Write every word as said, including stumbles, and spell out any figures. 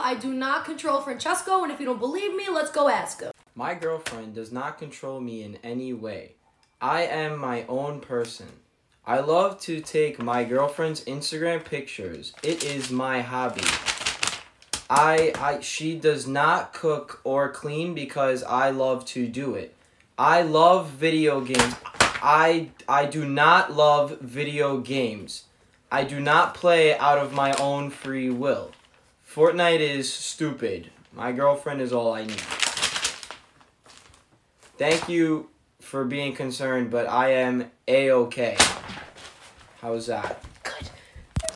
I do not control Francesco, and if you don't believe me, let's go ask him. My girlfriend does not control me in any way. I am my own person. I love to take my girlfriend's Instagram pictures. It is my hobby. I, I, she does not cook or clean because I love to do it. I love video games. I, I do not love video games. I do not play out of my own free will. Fortnite is stupid. My girlfriend is all I need. Thank you for being concerned, but I am A-okay. How's that?